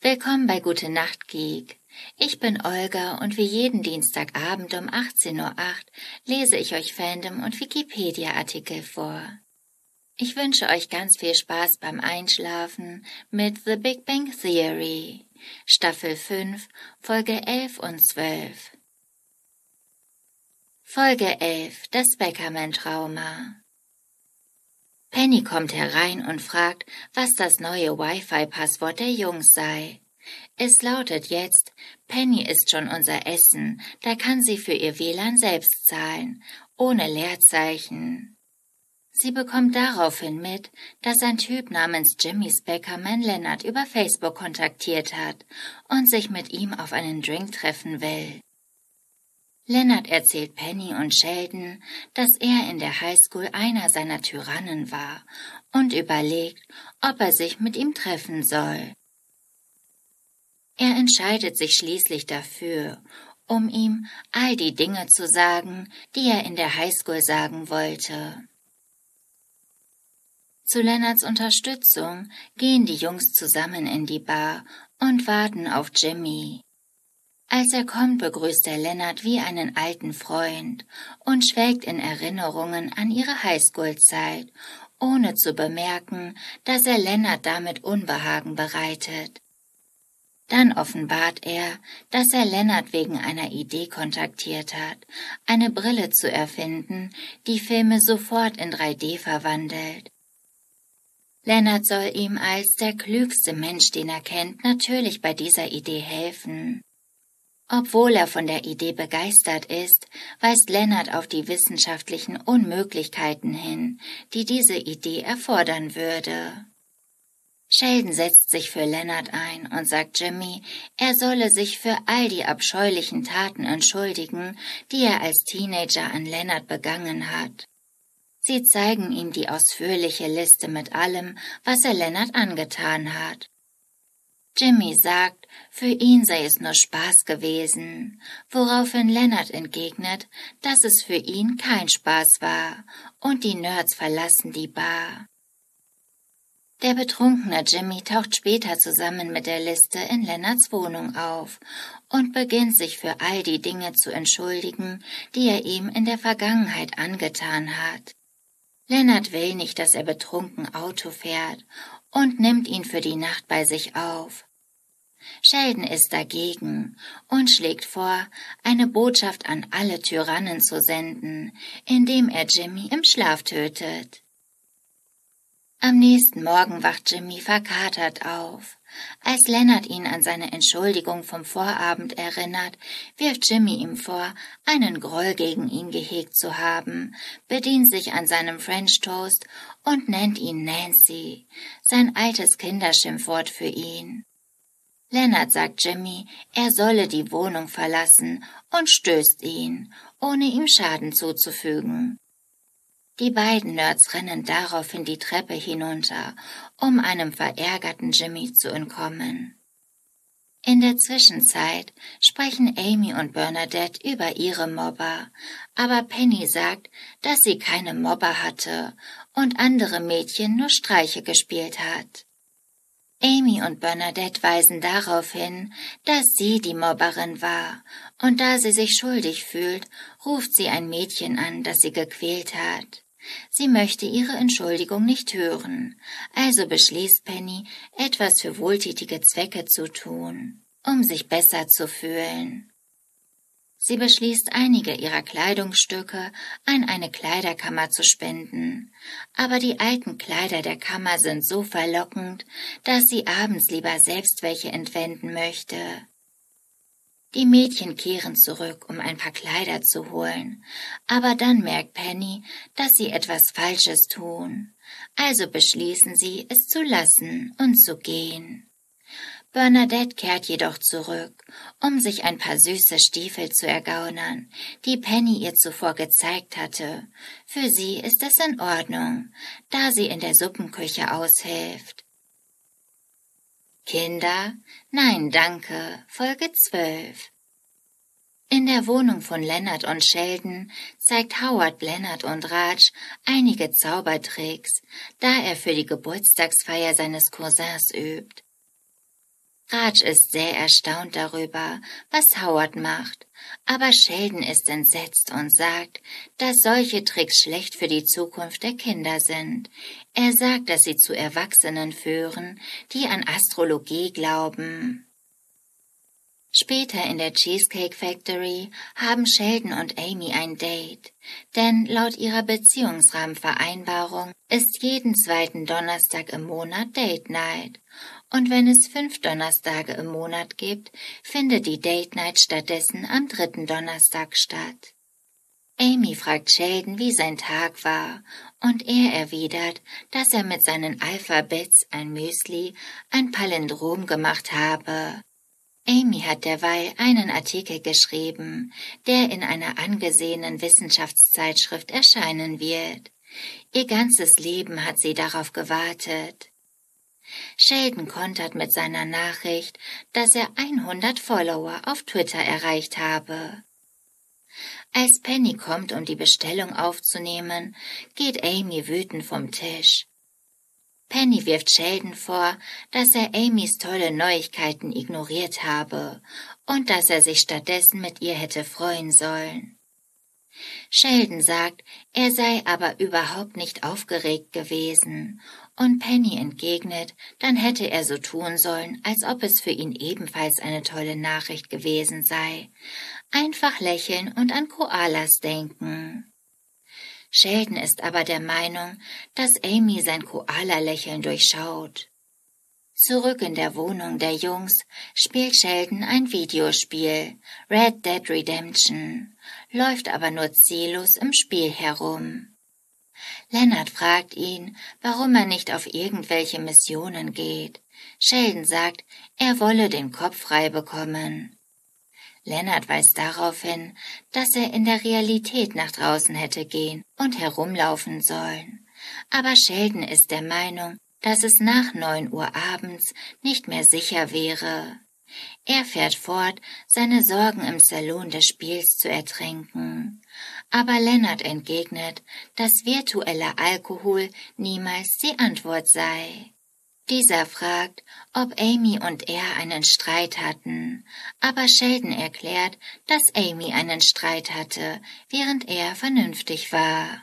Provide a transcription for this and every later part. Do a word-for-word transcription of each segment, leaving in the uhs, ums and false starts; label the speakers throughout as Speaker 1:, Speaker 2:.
Speaker 1: Willkommen bei Gute Nacht Geek. Ich bin Olga und wie jeden Dienstagabend um achtzehn Uhr acht lese ich euch Fandom- und Wikipedia-Artikel vor. Ich wünsche euch ganz viel Spaß beim Einschlafen mit The Big Bang Theory, Staffel fünf, Folge elf und zwölf. Folge elf, das Beckerman-Trauma. Penny kommt herein und fragt, was das neue Wi-Fi-Passwort der Jungs sei. Es lautet jetzt, Penny isst schon unser Essen, da kann sie für ihr W L A N selbst zahlen, ohne Leerzeichen. Sie bekommt daraufhin mit, dass ein Typ namens Jimmy Beckerman Leonard über Facebook kontaktiert hat und sich mit ihm auf einen Drink treffen will. Leonard erzählt Penny und Sheldon, dass er in der Highschool einer seiner Tyrannen war und überlegt, ob er sich mit ihm treffen soll. Er entscheidet sich schließlich dafür, um ihm all die Dinge zu sagen, die er in der Highschool sagen wollte. Zu Leonards Unterstützung gehen die Jungs zusammen in die Bar und warten auf Jimmy. Als er kommt, begrüßt er Leonard wie einen alten Freund und schwelgt in Erinnerungen an ihre Highschool-Zeit, ohne zu bemerken, dass er Leonard damit Unbehagen bereitet. Dann offenbart er, dass er Leonard wegen einer Idee kontaktiert hat, eine Brille zu erfinden, die Filme sofort in drei D verwandelt. Leonard soll ihm als der klügste Mensch, den er kennt, natürlich bei dieser Idee helfen. Obwohl er von der Idee begeistert ist, weist Leonard auf die wissenschaftlichen Unmöglichkeiten hin, die diese Idee erfordern würde. Sheldon setzt sich für Leonard ein und sagt Jimmy, er solle sich für all die abscheulichen Taten entschuldigen, die er als Teenager an Leonard begangen hat. Sie zeigen ihm die ausführliche Liste mit allem, was er Leonard angetan hat. Jimmy sagt, für ihn sei es nur Spaß gewesen, woraufhin Leonard entgegnet, dass es für ihn kein Spaß war, und die Nerds verlassen die Bar. Der betrunkene Jimmy taucht später zusammen mit der Liste in Leonards Wohnung auf und beginnt sich für all die Dinge zu entschuldigen, die er ihm in der Vergangenheit angetan hat. Leonard will nicht, dass er betrunken Auto fährt und nimmt ihn für die Nacht bei sich auf. Sheldon ist dagegen und schlägt vor, eine Botschaft an alle Tyrannen zu senden, indem er Jimmy im Schlaf tötet. Am nächsten Morgen wacht Jimmy verkatert auf. Als Leonard ihn an seine Entschuldigung vom Vorabend erinnert, wirft Jimmy ihm vor, einen Groll gegen ihn gehegt zu haben, bedient sich an seinem French Toast und nennt ihn Nancy, sein altes Kinderschimpfwort für ihn. Leonard sagt Jimmy, er solle die Wohnung verlassen und stößt ihn, ohne ihm Schaden zuzufügen. Die beiden Nerds rennen daraufhin die Treppe hinunter, um einem verärgerten Jimmy zu entkommen. In der Zwischenzeit sprechen Amy und Bernadette über ihre Mobber, aber Penny sagt, dass sie keine Mobber hatte und andere Mädchen nur Streiche gespielt hat. Amy und Bernadette weisen darauf hin, dass sie die Mobberin war, und da sie sich schuldig fühlt, ruft sie ein Mädchen an, das sie gequält hat. Sie möchte ihre Entschuldigung nicht hören, also beschließt Penny, etwas für wohltätige Zwecke zu tun, um sich besser zu fühlen. Sie beschließt, einige ihrer Kleidungsstücke an eine Kleiderkammer zu spenden, aber die alten Kleider der Kammer sind so verlockend, dass sie abends lieber selbst welche entwenden möchte. Die Mädchen kehren zurück, um ein paar Kleider zu holen, aber dann merkt Penny, dass sie etwas Falsches tun, also beschließen sie, es zu lassen und zu gehen. Bernadette kehrt jedoch zurück, um sich ein paar süße Stiefel zu ergaunern, die Penny ihr zuvor gezeigt hatte. Für sie ist es in Ordnung, da sie in der Suppenküche aushilft. Kinder? Nein, danke. Folge zwölf. In der Wohnung von Leonard und Sheldon zeigt Howard Leonard und Raj einige Zaubertricks, da er für die Geburtstagsfeier seines Cousins übt. Raj ist sehr erstaunt darüber, was Howard macht, aber Sheldon ist entsetzt und sagt, dass solche Tricks schlecht für die Zukunft der Kinder sind. Er sagt, dass sie zu Erwachsenen führen, die an Astrologie glauben. Später in der Cheesecake Factory haben Sheldon und Amy ein Date, denn laut ihrer Beziehungsrahmenvereinbarung ist jeden zweiten Donnerstag im Monat Date Night. Und wenn es fünf Donnerstage im Monat gibt, findet die Date Night stattdessen am dritten Donnerstag statt. Amy fragt Sheldon, wie sein Tag war, und er erwidert, dass er mit seinen Alphabets, ein Müsli, ein Palindrom gemacht habe. Amy hat derweil einen Artikel geschrieben, der in einer angesehenen Wissenschaftszeitschrift erscheinen wird. Ihr ganzes Leben hat sie darauf gewartet. Sheldon kontert mit seiner Nachricht, dass er hundert Follower auf Twitter erreicht habe. Als Penny kommt, um die Bestellung aufzunehmen, geht Amy wütend vom Tisch. Penny wirft Sheldon vor, dass er Amys tolle Neuigkeiten ignoriert habe und dass er sich stattdessen mit ihr hätte freuen sollen. Sheldon sagt, er sei aber überhaupt nicht aufgeregt gewesen, und Penny entgegnet, dann hätte er so tun sollen, als ob es für ihn ebenfalls eine tolle Nachricht gewesen sei. Einfach lächeln und an Koalas denken. Sheldon ist aber der Meinung, dass Amy sein Koala-Lächeln durchschaut. Zurück in der Wohnung der Jungs spielt Sheldon ein Videospiel, Red Dead Redemption, läuft aber nur ziellos im Spiel herum. Leonard fragt ihn, warum er nicht auf irgendwelche Missionen geht. Sheldon sagt, er wolle den Kopf frei bekommen. Leonard weist darauf hin, dass er in der Realität nach draußen hätte gehen und herumlaufen sollen. Aber Sheldon ist der Meinung, dass es nach neun Uhr abends nicht mehr sicher wäre. Er fährt fort, seine Sorgen im Salon des Spiels zu ertränken. Aber Leonard entgegnet, dass virtueller Alkohol niemals die Antwort sei. Dieser fragt, ob Amy und er einen Streit hatten, aber Sheldon erklärt, dass Amy einen Streit hatte, während er vernünftig war.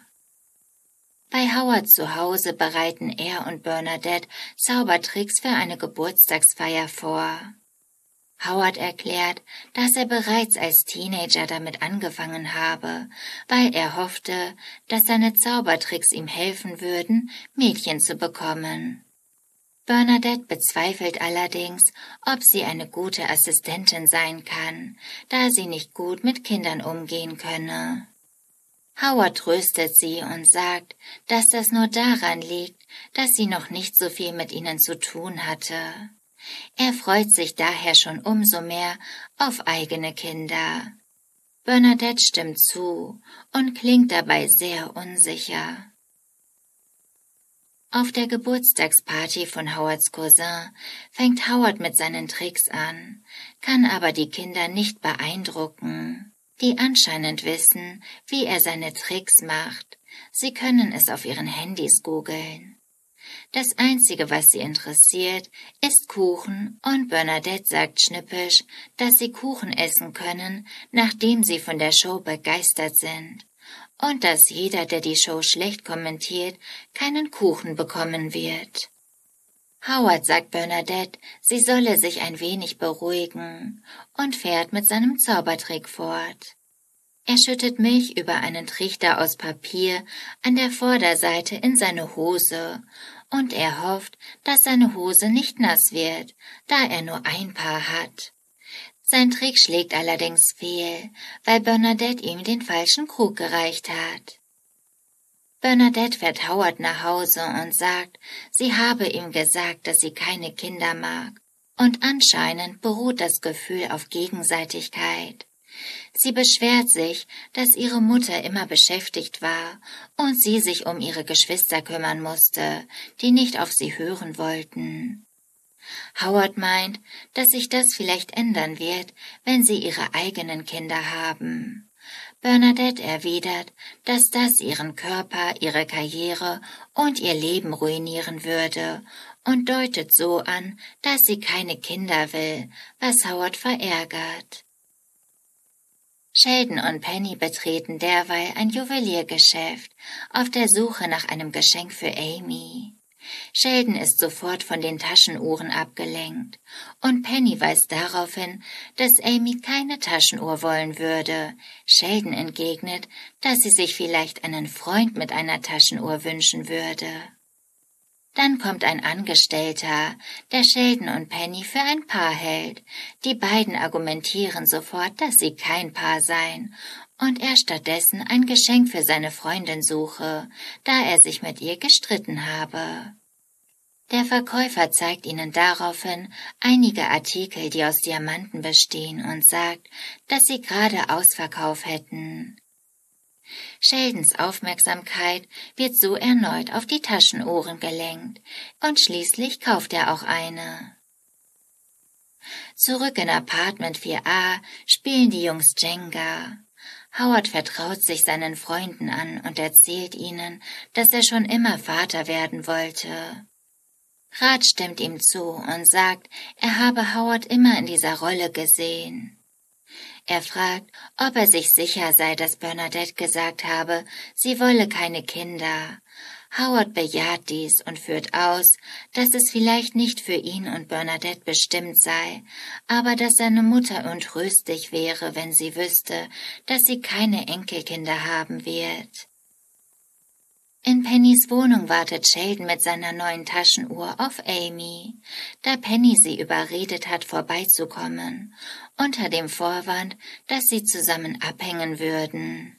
Speaker 1: Bei Howard zu Hause bereiten er und Bernadette Zaubertricks für eine Geburtstagsfeier vor. Howard erklärt, dass er bereits als Teenager damit angefangen habe, weil er hoffte, dass seine Zaubertricks ihm helfen würden, Mädchen zu bekommen. Bernadette bezweifelt allerdings, ob sie eine gute Assistentin sein kann, da sie nicht gut mit Kindern umgehen könne. Howard tröstet sie und sagt, dass das nur daran liegt, dass sie noch nicht so viel mit ihnen zu tun hatte. Er freut sich daher schon umso mehr auf eigene Kinder. Bernadette stimmt zu und klingt dabei sehr unsicher. Auf der Geburtstagsparty von Howards Cousin fängt Howard mit seinen Tricks an, kann aber die Kinder nicht beeindrucken, die anscheinend wissen, wie er seine Tricks macht. Sie können es auf ihren Handys googeln. Das Einzige, was sie interessiert, ist Kuchen, und Bernadette sagt schnippisch, dass sie Kuchen essen können, nachdem sie von der Show begeistert sind. Und dass jeder, der die Show schlecht kommentiert, keinen Kuchen bekommen wird. Howard sagt Bernadette, sie solle sich ein wenig beruhigen und fährt mit seinem Zaubertrick fort. Er schüttet Milch über einen Trichter aus Papier an der Vorderseite in seine Hose und er hofft, dass seine Hose nicht nass wird, da er nur ein Paar hat. Sein Trick schlägt allerdings fehl, weil Bernadette ihm den falschen Krug gereicht hat. Bernadette fährt Howard nach Hause und sagt, sie habe ihm gesagt, dass sie keine Kinder mag, und anscheinend beruht das Gefühl auf Gegenseitigkeit. Sie beschwert sich, dass ihre Mutter immer beschäftigt war und sie sich um ihre Geschwister kümmern musste, die nicht auf sie hören wollten. Howard meint, dass sich das vielleicht ändern wird, wenn sie ihre eigenen Kinder haben. Bernadette erwidert, dass das ihren Körper, ihre Karriere und ihr Leben ruinieren würde und deutet so an, dass sie keine Kinder will, was Howard verärgert. Sheldon und Penny betreten derweil ein Juweliergeschäft auf der Suche nach einem Geschenk für Amy. Sheldon ist sofort von den Taschenuhren abgelenkt und Penny weist darauf hin, dass Amy keine Taschenuhr wollen würde. Sheldon entgegnet, dass sie sich vielleicht einen Freund mit einer Taschenuhr wünschen würde. Dann kommt ein Angestellter, der Sheldon und Penny für ein Paar hält. Die beiden argumentieren sofort, dass sie kein Paar seien und er stattdessen ein Geschenk für seine Freundin suche, da er sich mit ihr gestritten habe. Der Verkäufer zeigt ihnen daraufhin einige Artikel, die aus Diamanten bestehen und sagt, dass sie gerade Ausverkauf hätten. Sheldons Aufmerksamkeit wird so erneut auf die Taschenuhren gelenkt und schließlich kauft er auch eine. Zurück in Apartment vier a spielen die Jungs Jenga. Howard vertraut sich seinen Freunden an und erzählt ihnen, dass er schon immer Vater werden wollte. Rat stimmt ihm zu und sagt, er habe Howard immer in dieser Rolle gesehen. Er fragt, ob er sich sicher sei, dass Bernadette gesagt habe, sie wolle keine Kinder. Howard bejaht dies und führt aus, dass es vielleicht nicht für ihn und Bernadette bestimmt sei, aber dass seine Mutter untröstlich wäre, wenn sie wüsste, dass sie keine Enkelkinder haben wird. In Pennys Wohnung wartet Sheldon mit seiner neuen Taschenuhr auf Amy, da Penny sie überredet hat, vorbeizukommen, unter dem Vorwand, dass sie zusammen abhängen würden.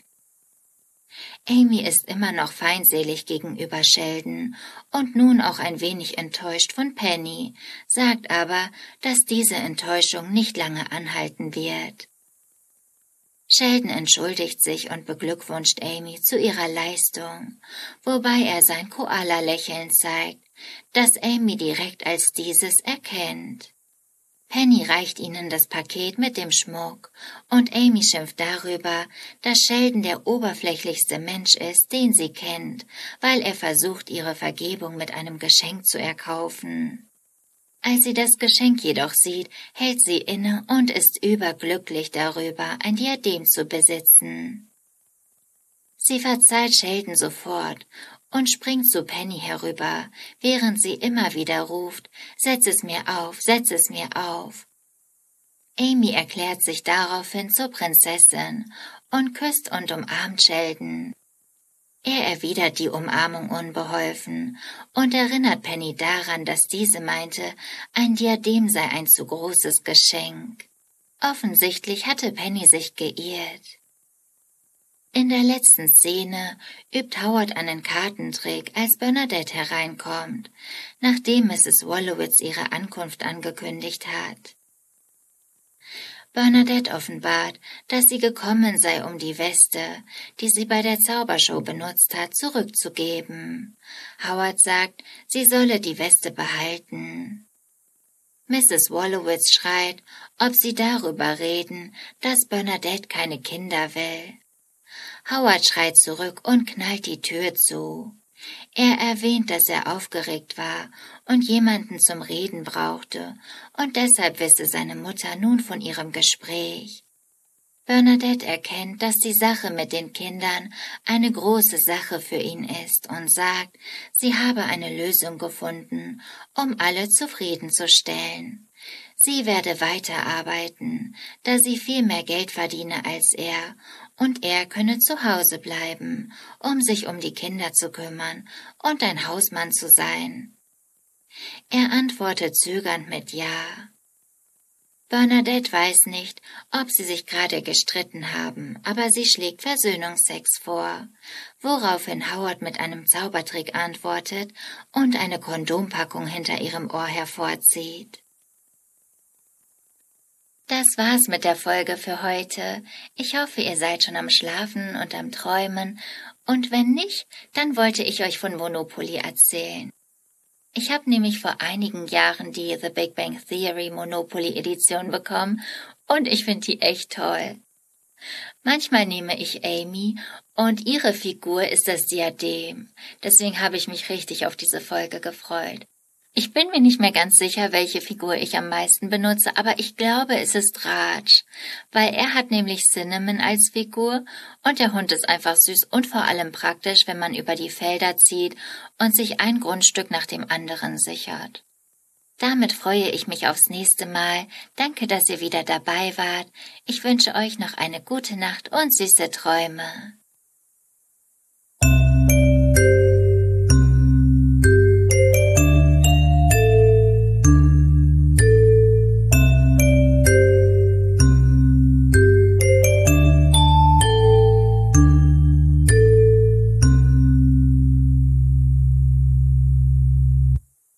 Speaker 1: Amy ist immer noch feindselig gegenüber Sheldon und nun auch ein wenig enttäuscht von Penny, sagt aber, dass diese Enttäuschung nicht lange anhalten wird. Sheldon entschuldigt sich und beglückwünscht Amy zu ihrer Leistung, wobei er sein Koala-Lächeln zeigt, das Amy direkt als dieses erkennt. Penny reicht ihnen das Paket mit dem Schmuck und Amy schimpft darüber, dass Sheldon der oberflächlichste Mensch ist, den sie kennt, weil er versucht, ihre Vergebung mit einem Geschenk zu erkaufen. Als sie das Geschenk jedoch sieht, hält sie inne und ist überglücklich darüber, ein Diadem zu besitzen. Sie verzeiht Sheldon sofort und springt zu Penny herüber, während sie immer wieder ruft, »Setz es mir auf, setz es mir auf!« Amy erklärt sich daraufhin zur Prinzessin und küsst und umarmt Sheldon. Er erwidert die Umarmung unbeholfen und erinnert Penny daran, dass diese meinte, ein Diadem sei ein zu großes Geschenk. Offensichtlich hatte Penny sich geirrt. In der letzten Szene übt Howard einen Kartentrick, als Bernadette hereinkommt, nachdem Misses Wolowitz ihre Ankunft angekündigt hat. Bernadette offenbart, dass sie gekommen sei, um die Weste, die sie bei der Zaubershow benutzt hat, zurückzugeben. Howard sagt, sie solle die Weste behalten. Misses Wolowitz schreit, ob sie darüber reden, dass Bernadette keine Kinder will. Howard schreit zurück und knallt die Tür zu. Er erwähnt, dass er aufgeregt war und jemanden zum Reden brauchte, und deshalb wisse seine Mutter nun von ihrem Gespräch. Bernadette erkennt, dass die Sache mit den Kindern eine große Sache für ihn ist und sagt, sie habe eine Lösung gefunden, um alle zufriedenzustellen. Sie werde weiterarbeiten, da sie viel mehr Geld verdiene als er, und er könne zu Hause bleiben, um sich um die Kinder zu kümmern und ein Hausmann zu sein. Er antwortet zögernd mit Ja. Bernadette weiß nicht, ob sie sich gerade gestritten haben, aber sie schlägt Versöhnungsex vor, woraufhin Howard mit einem Zaubertrick antwortet und eine Kondompackung hinter ihrem Ohr hervorzieht. Das war's mit der Folge für heute. Ich hoffe, ihr seid schon am Schlafen und am Träumen, und wenn nicht, dann wollte ich euch von Monopoly erzählen. Ich habe nämlich vor einigen Jahren die The Big Bang Theory Monopoly Edition bekommen und ich finde die echt toll. Manchmal nehme ich Amy und ihre Figur ist das Diadem. Deswegen habe ich mich richtig auf diese Folge gefreut. Ich bin mir nicht mehr ganz sicher, welche Figur ich am meisten benutze, aber ich glaube, es ist Raj, weil er hat nämlich Cinnamon als Figur und der Hund ist einfach süß und vor allem praktisch, wenn man über die Felder zieht und sich ein Grundstück nach dem anderen sichert. Damit freue ich mich aufs nächste Mal. Danke, dass ihr wieder dabei wart. Ich wünsche euch noch eine gute Nacht und süße Träume.